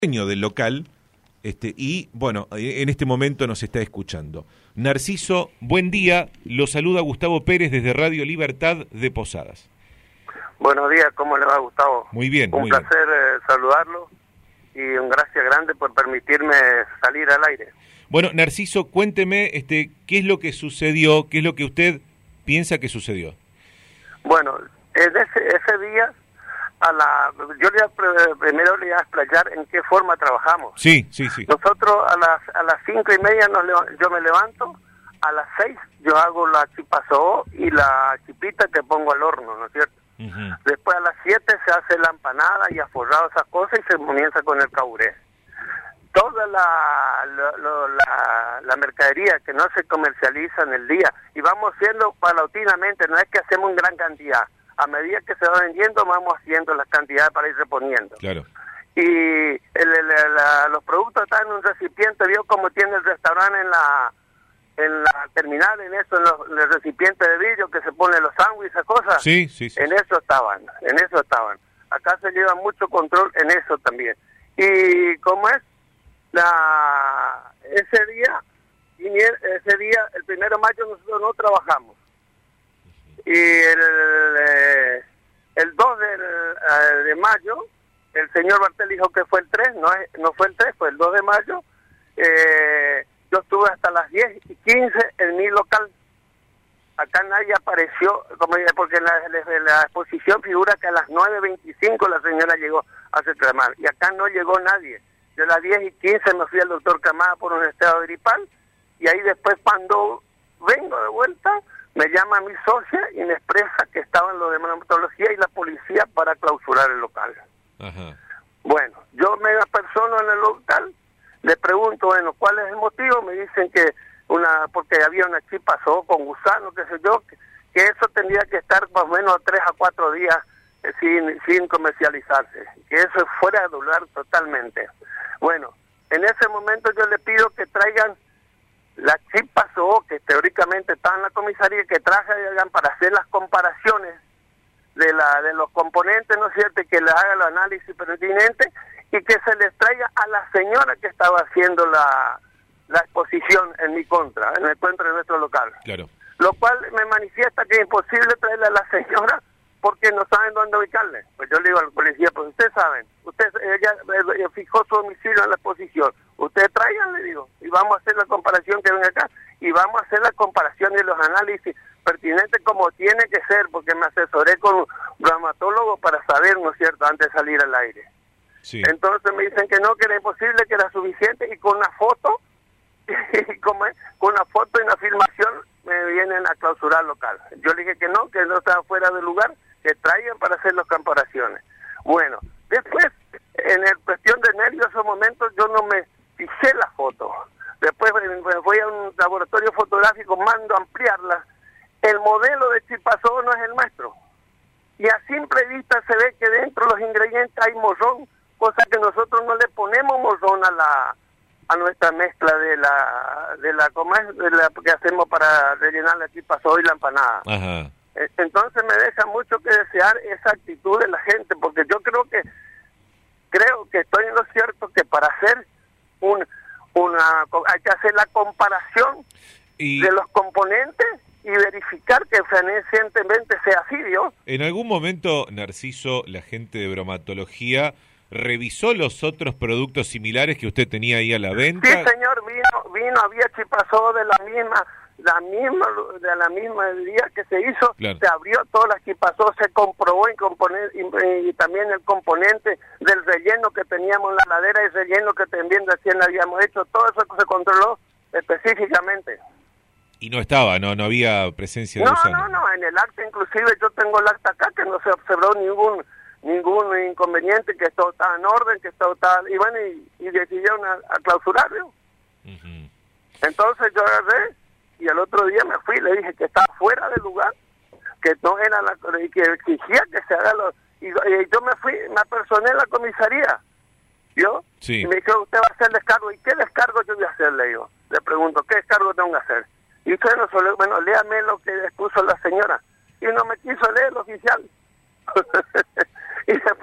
dueño del local, y bueno, en este momento nos está escuchando. Narciso, buen día, lo saluda Gustavo Pérez desde Radio Libertad de Posadas. Buenos días, ¿cómo le va, Gustavo? Muy bien, un muy placer saludarlo y un gracias grande por permitirme salir al aire. Bueno, Narciso, cuénteme qué es lo que sucedió, qué es lo que usted piensa que sucedió. Bueno, en ese día, primero le voy a explayar en qué forma trabajamos. Sí. Nosotros a las 5:30 yo me levanto, a las 6 yo hago la chipazó y la chipita que pongo al horno, ¿no es cierto? Uh-huh. Después a las 7 se hace la empanada y aforrado esas cosas y se comienza con el caburé. Toda la mercadería que no se comercializa en el día, y vamos haciendo paulatinamente, no es que hacemos en gran cantidad. A medida que se va vendiendo, vamos haciendo las cantidades para ir reponiendo. Claro. Y los productos están en un recipiente, vio como tiene el restaurante en la terminal, en el recipiente de vidrio que se pone los sándwiches, esas cosas. Sí. En eso estaban. Acá se lleva mucho control en eso también. Y como es, ese día, el 1 de mayo nosotros no trabajamos. Y el 2 de mayo, el señor Bartel dijo que fue el 3, no fue el 3, fue el 2 de mayo. Yo estuve hasta las 10:15 en mi local. Acá nadie apareció, porque en la exposición figura que a las 9:25 la señora llegó a reclamar, y acá no llegó nadie. Yo a las 10:15 me fui al doctor Camada por un estado gripal, y ahí después cuando vengo de vuelta, me llama mi socia y me expresa que estaban los de dermatología y la policía para clausurar el local. Ajá. Bueno, yo me apersono en el local, le pregunto, ¿cuál es el motivo? Me dicen que porque había una chipazó con gusano, qué sé yo, que eso tendría que estar más o menos 3 a 4 días sin comercializarse, que eso es fuera de lugar totalmente. Bueno, en ese momento yo le pido que traigan la chipazó, que teóricamente está en la comisaría, que traigan para hacer las comparaciones de los componentes, ¿no es cierto?, y que les haga el análisis pertinente y que se les traiga a la señora que estaba haciendo la exposición en mi contra, en el contra de nuestro local. Claro. Lo cual me manifiesta que es imposible traerle a la señora porque no saben dónde ubicarle. Pues yo le digo al policía, pues ustedes saben, ella fijó su domicilio en la exposición, ustedes traigan, le digo, y vamos a hacer la comparación que ven acá, y vamos a hacer la comparación y los análisis pertinentes como tiene que ser, porque me asesoré con un dermatólogo para saber, ¿no es cierto?, antes de salir al aire. Sí. Entonces me dicen que no, que era imposible, que era suficiente, y con una foto, con una foto y una filmación me vienen a clausurar el local. Yo le dije que no estaba fuera del lugar, que traigan para hacer las comparaciones. Bueno, después, en el cuestión de nervios, esos momentos yo no me fijé la foto. Después voy a un laboratorio fotográfico, mando a ampliarla. El modelo de chipazó no es el nuestro. Y a simple vista se ve que dentro de los ingredientes hay morrón, cosa que nosotros no le ponemos morrón a nuestra mezcla de la que hacemos para rellenar la chipazó y la empanada. Ajá. Entonces me deja mucho que desear esa actitud de la gente, porque yo creo que estoy en lo cierto, que para hacer hay que hacer la comparación de los componentes y verificar que fehacientemente sea así, ¿no? En algún momento, Narciso, la gente de bromatología revisó los otros productos similares que usted tenía ahí a la venta. Sí, señor, vino, había chipazó de la misma día que se hizo, claro. Se abrió todas las chipazó, se comprobó y también el componente del relleno que teníamos en la ladera y el relleno que también recién habíamos hecho, todo eso se controló específicamente. Y no había presencia de gusano. No, en el acta inclusive yo tengo el acta acá que no se observó ningún inconveniente, que todo estaba en orden, que todo estaba, y bueno, y decidieron a clausurarlo. Uh-huh. Entonces yo agarré y al otro día me fui, le dije que estaba fuera del lugar, que no era y que exigía que se haga y yo me fui, me apersoné en la comisaría, ¿yo? Sí. Y me dijo, usted va a hacer descargo. ¿Y qué descargo yo voy a hacer? Le pregunto, ¿qué descargo tengo que hacer? Y usted léame lo que expuso la señora. Y no me quiso leer el oficial. Y después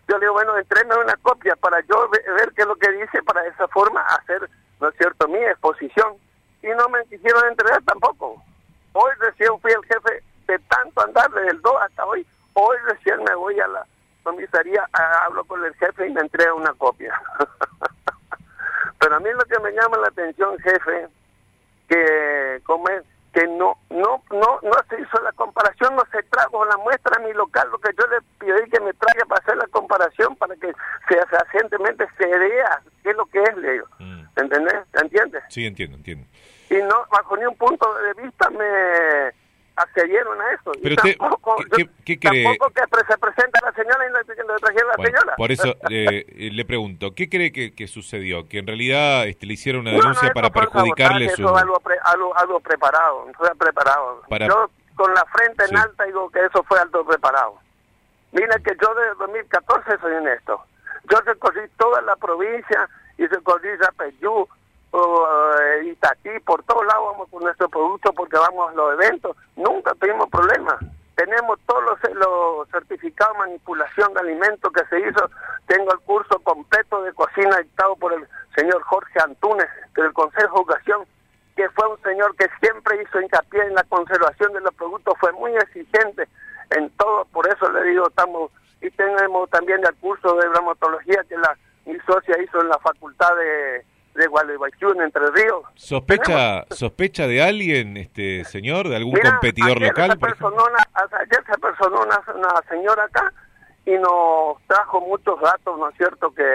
Yo le digo, bueno, entréme una copia para yo ver qué es lo que dice, para de esa forma hacer, ¿no es cierto?, mi exposición. Y no me quisieron entregar tampoco. Hoy recién fui el jefe de tanto andar desde el 2 hasta hoy. Hoy recién me voy a la comisaría, hablo con el jefe y me entrega una copia. Pero a mí lo que me llama la atención, jefe, que no se hizo la comparación, no se trajo la muestra a mi local, lo que yo le pedí que me traiga para hacer la comparación, para que fehacientemente se vea qué es lo que es, le digo. ¿Entendés? ¿Entiendes? Sí, entiendo. Y no, bajo ni un punto de vista me accedieron a eso. Pero y tampoco, ¿qué cree? Tampoco que se presenta la señora y le trajeron la señora. Por eso le pregunto, ¿qué cree que sucedió? Que en realidad le hicieron una denuncia para perjudicarle su... Eso algo preparado, fue preparado. Yo con la frente en alta digo que eso fue algo preparado. Mira que yo desde 2014 soy honesto. Yo recorrí toda la provincia y recorrí Rapeyú, Itatí, por todos lados vamos con nuestro producto porque vamos a los eventos, nunca tuvimos problemas. Tenemos todos los certificados de manipulación de alimentos que se hizo. Tengo el curso completo de cocina dictado por el señor Jorge Antúnez del Consejo de Educación, que fue un señor que siempre hizo hincapié en la conservación de los productos, fue muy exigente en todo. Por eso le digo, y tenemos también el curso de bromatología que mi socia hizo en la facultad de Gualeguaychú, en Entre Ríos. ¿Sospecha de alguien, señor, de algún competidor local? Ayer se personó una señora acá y nos trajo muchos datos, ¿no es cierto?, que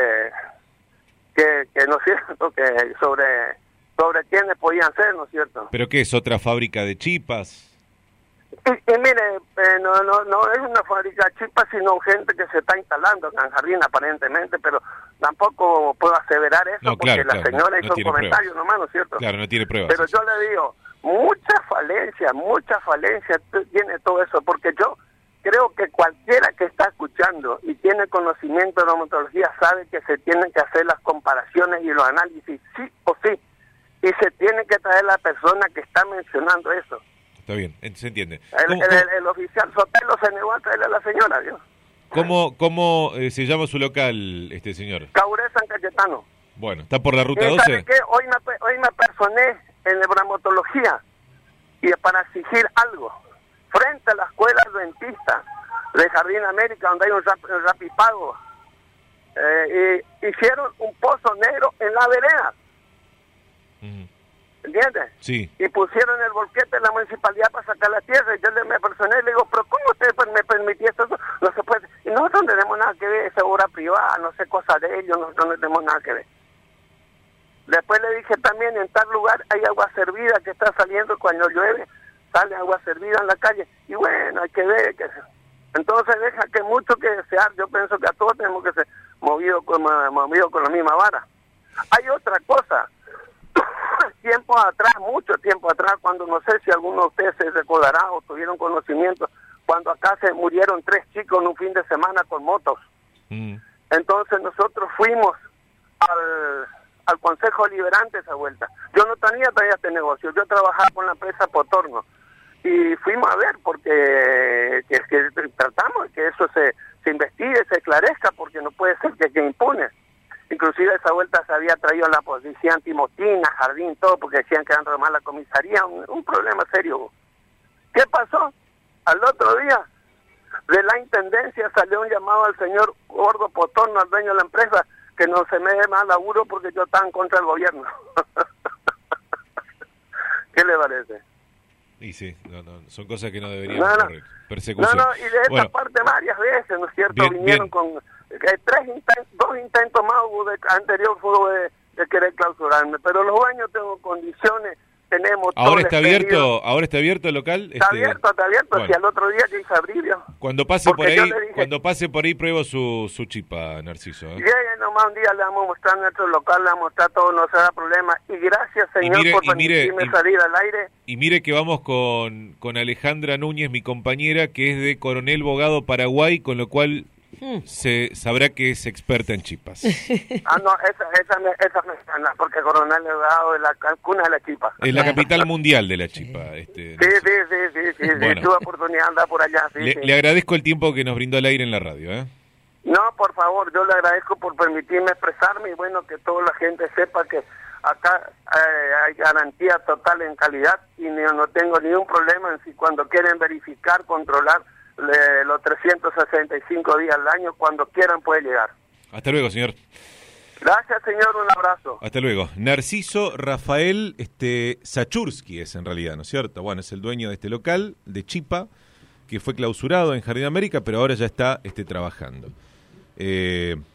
no es cierto, que sobre quiénes podían ser, ¿no es cierto? ¿Pero qué es, otra fábrica de chipas? Y mire, no es una fábrica de chipas, sino gente que se está instalando acá en Jardín aparentemente, pero tampoco puedo aseverar eso porque la señora hizo un comentario nomás, ¿no es cierto? Claro, no tiene pruebas. Pero yo le digo, mucha falencia tiene todo eso, porque yo creo que cualquiera que está escuchando y tiene conocimiento de bromatología sabe que se tienen que hacer las comparaciones y los análisis, sí o sí, y se tiene que traer la persona que está mencionando eso. Está bien, se entiende. El oficial Sotelo se negó a traerle a la señora, ¿vio? ¿Cómo se llama su local, señor? Cauré San Cayetano. Bueno, ¿está por la ruta 12? ¿Sabe qué? Hoy me personé en la bromatología y para exigir algo. Frente a la escuela adventista de Jardín América, donde hay un rapipago, hicieron un pozo negro en la vereda. ¿Entiendes? Sí. Y pusieron el volquete en la municipalidad para sacar la tierra. Y yo me personé y le digo, pero ¿cómo usted me permitió esto? No se puede. Y nosotros no tenemos nada que ver, es obra privada, no sé cosa de ellos, nosotros no tenemos nada que ver. Después le dije también, en tal lugar hay agua servida que está saliendo cuando llueve, sale agua servida en la calle. Y bueno, hay que ver. Entonces deja que mucho que desear. Yo pienso que a todos tenemos que ser movidos con la misma vara. Hay otra cosa. Mucho tiempo atrás, cuando no sé si alguno de ustedes se recordará o tuvieron conocimiento, cuando acá se murieron 3 chicos en un fin de semana con motos. Entonces nosotros fuimos al Consejo Liberante esa vuelta. Yo no tenía todavía este negocio, yo trabajaba con la empresa Potorno y fuimos a ver porque que tratamos de que eso se investigue, se esclarezca, porque no puede ser que impune. Inclusive esa vuelta se había traído la policía antimotina, Jardín, todo, porque decían que iban a tomar la comisaría, un problema serio. ¿Qué pasó? Al otro día, de la intendencia salió un llamado al señor Gordo Potorno, al dueño de la empresa, que no se me dé más laburo porque yo estaba en contra del gobierno. ¿Qué le parece? Y sí, son cosas que no deberían ocurrir. Persecución. Y de esta parte varias veces, ¿no es cierto? Vinieron con 2 intentos más hubo anterior fue de querer clausurarme, pero los baños tengo condiciones, tenemos ¿Ahora está abierto el local? Está abierto, bueno. Si al otro día que hice abrirlo. Cuando pase por ahí pruebo su chipa, Narciso. Llegue nomás un día, le vamos a mostrar nuestro local, le vamos a mostrar todo, no será problema. Y gracias, señor, por permitirme salir al aire. Y mire que vamos con Alejandra Núñez, mi compañera, que es de Coronel Bogado, Paraguay, con lo cual se sabrá que es experta en chipas. No, esa me gana, porque Coronel Bogado es la cuna de la chipa. Es la capital mundial de la chipa. Sí, bueno. Tuve oportunidad de andar por allá. Le agradezco el tiempo que nos brindó al aire en la radio, No, por favor, yo le agradezco por permitirme expresarme y bueno, que toda la gente sepa que acá hay garantía total en calidad y no tengo ningún problema en si cuando quieren verificar, controlar los 365 días al año, cuando quieran puede llegar. Hasta luego, señor. Gracias, señor, un abrazo. Hasta luego. Narciso Rafael Sachursky es en realidad, ¿no es cierto? Bueno, es el dueño de este local de Chipa, que fue clausurado en Jardín América, pero ahora ya está trabajando.